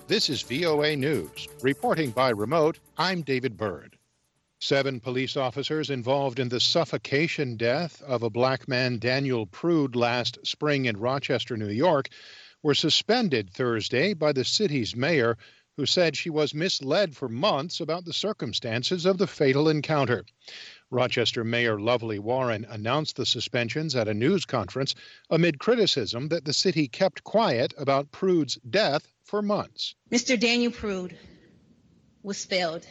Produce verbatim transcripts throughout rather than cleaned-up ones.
This is V O A News. Reporting by remote, I'm David Byrd. Seven police officers involved in the suffocation death of a black man, Daniel Prude, last spring in Rochester, New York, were suspended Thursday by the city's mayor, who said she was misled for months about the circumstances of the fatal encounter. Rochester Mayor Lovely Warren announced the suspensions at a news conference amid criticism that the city kept quiet about Prude's death for months. Mister Daniel Prude was failed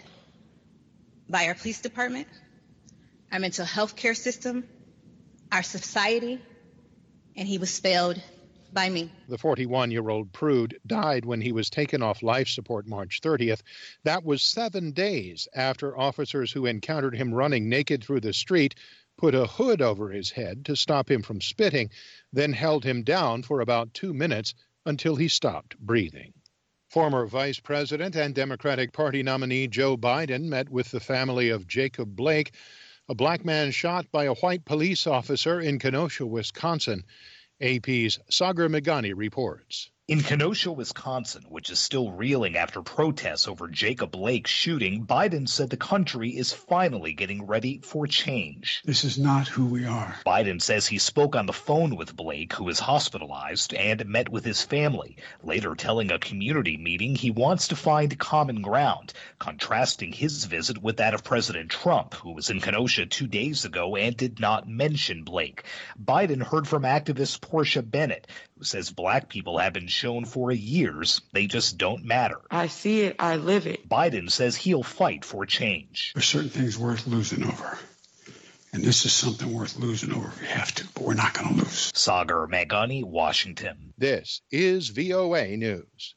by our police department, our mental health care system, our society, and he was failed by me. The forty-one-year-old Prude died when he was taken off life support March thirtieth. That was seven days after officers who encountered him running naked through the street put a hood over his head to stop him from spitting, then held him down for about two minutes until he stopped breathing. Former Vice President and Democratic Party nominee Joe Biden met with the family of Jacob Blake, a black man shot by a white police officer in Kenosha, Wisconsin. A P's Sagar Meghani reports. In Kenosha, Wisconsin, which is still reeling after protests over Jacob Blake's shooting, Biden said the country is finally getting ready for change. This is not who we are. Biden says he spoke on the phone with Blake, who is hospitalized, and met with his family, later telling a community meeting he wants to find common ground, contrasting his visit with that of President Trump, who was in Kenosha two days ago and did not mention Blake. Biden heard from activist Portia Bennett, who says black people have been shown for years they just don't matter. I see it, I live it. Biden says he'll fight for change. There's certain things worth losing over. And this is something worth losing over if we have to, but we're not going to lose. Sagar Meghani, Washington. This is V O A News.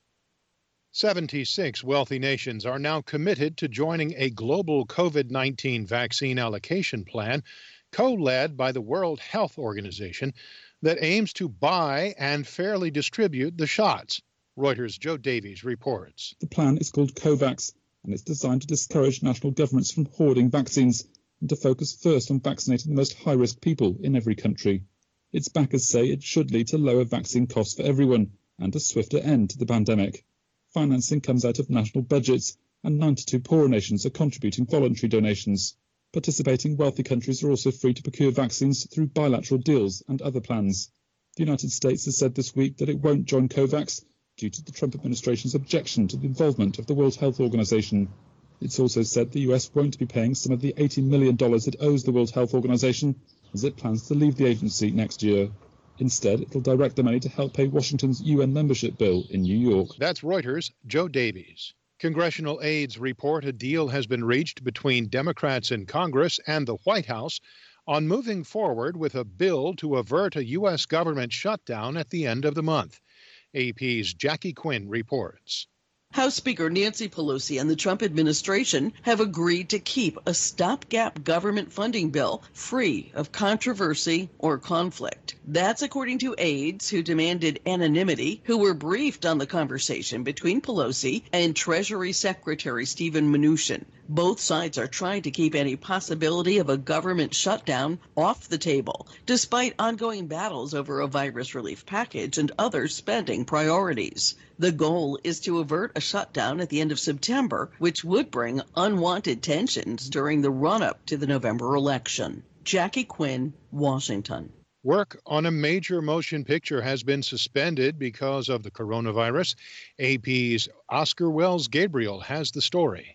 seventy-six wealthy nations are now committed to joining a global COVID nineteen vaccine allocation plan co-led by the World Health Organization that aims to buy and fairly distribute the shots. Reuters' Joe Davies reports. The plan is called COVAX, and it's designed to discourage national governments from hoarding vaccines and to focus first on vaccinating the most high-risk people in every country. Its backers say it should lead to lower vaccine costs for everyone and a swifter end to the pandemic. Financing comes out of national budgets, and ninety-two poorer nations are contributing voluntary donations. Participating wealthy countries are also free to procure vaccines through bilateral deals and other plans. The United States has said this week that it won't join COVAX due to the Trump administration's objection to the involvement of the World Health Organization. It's also said the U S won't be paying some of the eighty million dollars it owes the World Health Organization as it plans to leave the agency next year. Instead, it'll direct the money to help pay Washington's U N membership bill in New York. That's Reuters' Joe Davies. Congressional aides report a deal has been reached between Democrats in Congress and the White House on moving forward with a bill to avert a U S government shutdown at the end of the month. A P's Jackie Quinn reports. House Speaker Nancy Pelosi and the Trump administration have agreed to keep a stopgap government funding bill free of controversy or conflict. That's according to aides who demanded anonymity, who were briefed on the conversation between Pelosi and Treasury Secretary Steven Mnuchin. Both sides are trying to keep any possibility of a government shutdown off the table, despite ongoing battles over a virus relief package and other spending priorities. The goal is to avert a shutdown at the end of September, which would bring unwanted tensions during the run-up to the November election. Jackie Quinn, Washington. Work on a major motion picture has been suspended because of the coronavirus. A P's Oscar Wells Gabriel has the story.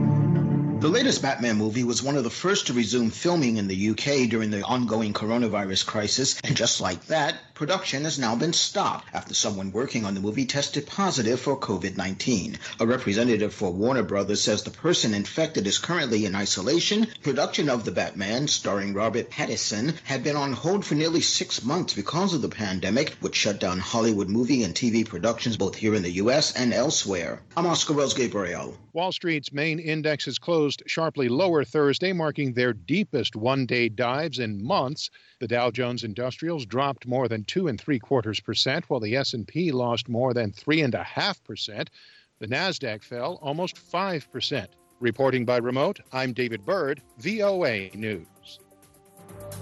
The latest Batman movie was one of the first to resume filming in the U K during the ongoing coronavirus crisis, and just like that, production has now been stopped after someone working on the movie tested positive for COVID nineteen. A representative for Warner Brothers says the person infected is currently in isolation. Production of The Batman, starring Robert Pattinson, had been on hold for nearly six months because of the pandemic, which shut down Hollywood movie and T V productions both here in the U S and elsewhere. I'm Oscar Wells Gabriel. Wall Street's main indexes closed sharply lower Thursday, marking their deepest one-day dives in months. The Dow Jones Industrials dropped more than two and three quarters percent, while the S and P lost more than three and a half percent. The Nasdaq fell almost five percent. Reporting by remote, I'm David Byrd, V O A News.